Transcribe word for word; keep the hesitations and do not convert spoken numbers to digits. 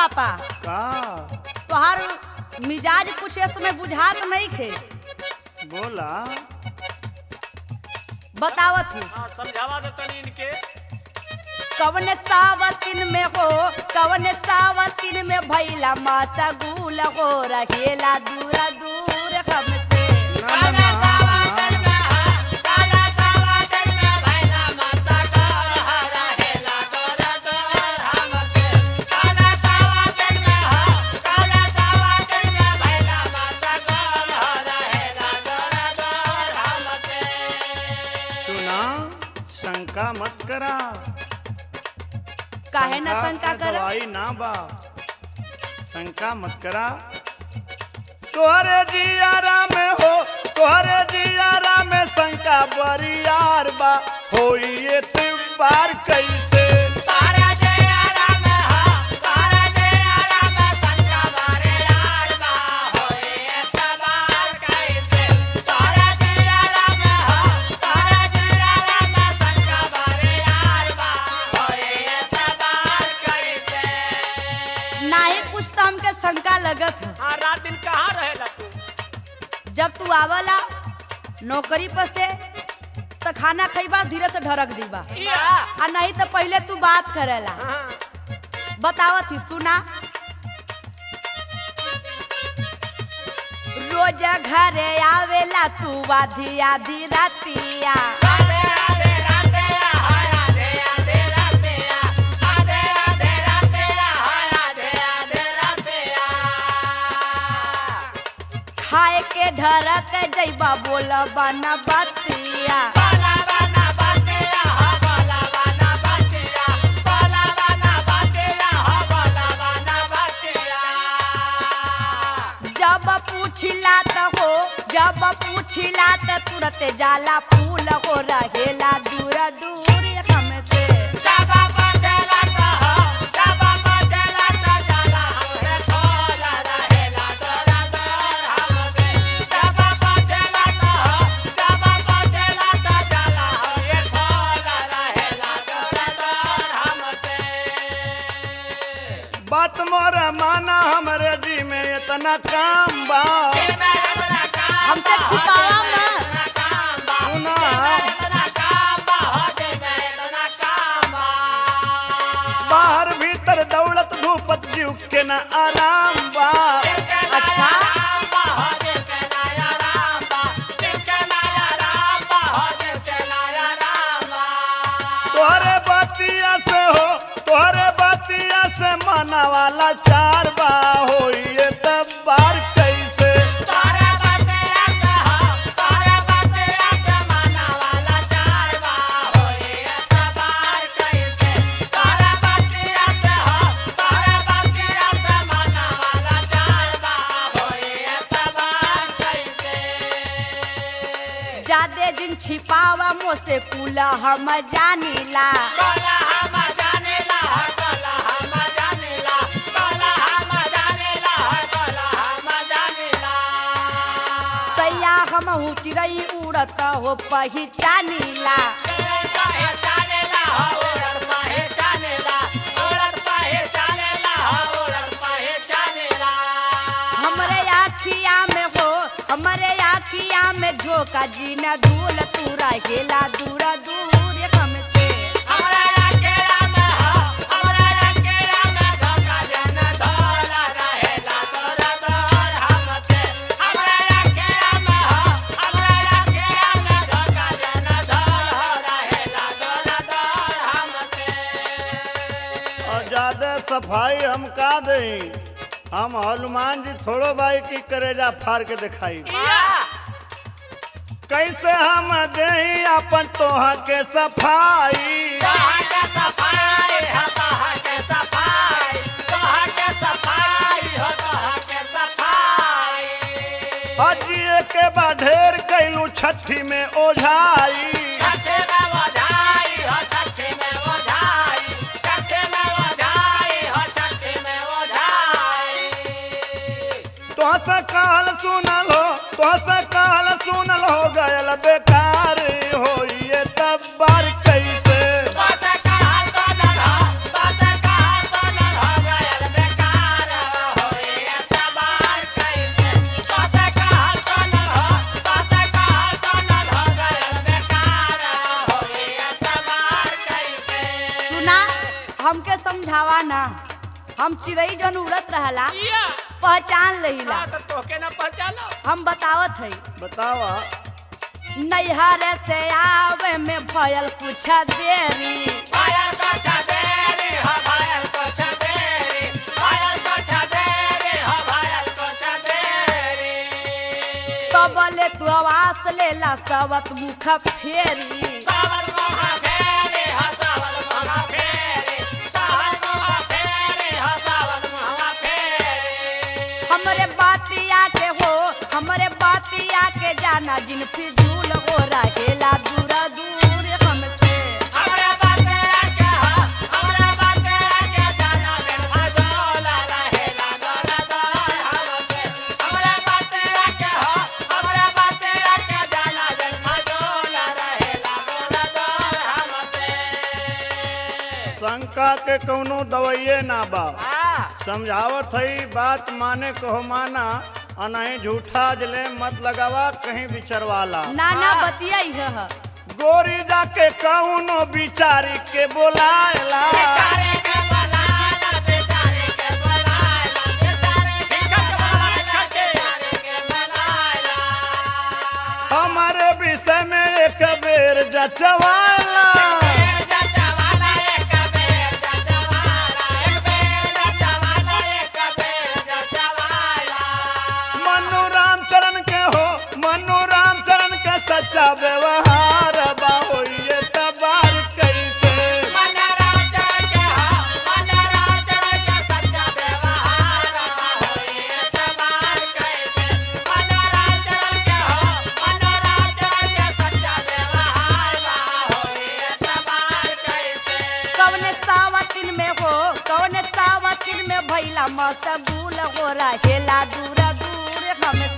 पापा का तोहार मिजाज कुछ इस समय बुझात नहीं खे। बोला बतावत हूँ हाँ समझावा दे तनी इनके। कवन सावतिन में हो कवन सावतिन में भैला माता गुल हो रहेला दूर दूर हमसे। ना ना सुना शंका मत करा। काहे ना शंका के कर। दवाई ना बा शंका मत करा। तोहरे जियारा में हो तोहरे जियारा में शंका बरियार बा होई एतबार कैसे। नाही कुछ तो हमके शंका लगत है। हाँ रात दिन कहाँ रहेला तू? जब तू आवला नौकरी पर से तो खाना खइबा धीरे से ढरक जीबा या आ नहीं तो पहले तू बात करेला। हाँ बतावत ही सुना रोज घरे आवेला तू आधी आधी रातिया। खाए के ढरक जइबा बोला बना बतिया। जब पूछिला त हो जब पूछिला त तुरंत जाला फूल हो रहेला दूर दूर हमसे। बात मोरा माना हमरे जी में इतना काम बा। हमसे छिपावा मत। सुना बाहर भीतर दौलत धूपत जीव के न आराम बा। अच्छा तोहरे बातिया से हो तोहरे बातिया से माना वाला चार बा होई एतबार कैसे। जादे जिन छिपावा मोसे कुला हम जानीला। सैया हम हूँ चिड़ई उड़त हो पहचानीला। हमरे आखिया में हो हमरे आखिया में झोंका जीना धूल तू रहेला दूर दूर हमसे। और ज्यादा सफाई हम का दें हम हनुमान जी थोड़ो भाई की करेजा फाड़ के दिखाई। कैसे हम दें अपन तोहा के सफाई। अजिए के बाढ़ेर कैलू छठी में ओझाई। तोहसे काल सुनल हो तोहसे काल सुनल हो गयल बेकार होइए तब बार कैसे। बात कहा तो न हो, बात कहा तो न हो गयल बेकार। सुना हमके समझावा ना हम चिड़ई जन उड़त रहला या पहचान लहिला हाँ तो तोके ना पहचानो हम बतावत है बतावा नैहर से आवे में भयल कुछ देरी भायल को छदेरी हो भायल को छदेरी भायल को छदेरी हो भायल को छदेरी तबले तू आवास लेला सबत मुख फेरी सावल मोहा फेरी हो सावल मोहा फेरी सावल मोहा फेरी हो सावल मोहा फेरी हमरे बातिया के हो हमरे बातिया के जाना जिन फिजूल हो रहेला दूर दूर हमसे हमरा बाते के हो हमरा बाते के जाना बिन भजोला रहेला गोला गोल हमसे हमरा बाते के हो हमरा बाते के जाना बिन भजोला रहेला गोला गोल हमसे शंका के कौनो दवाइये ना बा हां समझावत है बात माने कहो माना और नहीं झूठा जले मत लगावा कहीं बिचरवाला नाना बतिया है गोरी जाके कौनो बिचारी के बोलायला बेचारे के बुलाला बेचारे के बुलाला बेचारे के बुलाला बेचारे के बुलाला हमारे विषय में एक बेर जचवाला मनु राम चरण के हो मनु राम चरण के सच्चा व्यवहार बा होइए तबार कैसे कौन सावतिन में हो कौन सावतिन में भैला मसबूल हो रहेला दूर दूर हमसे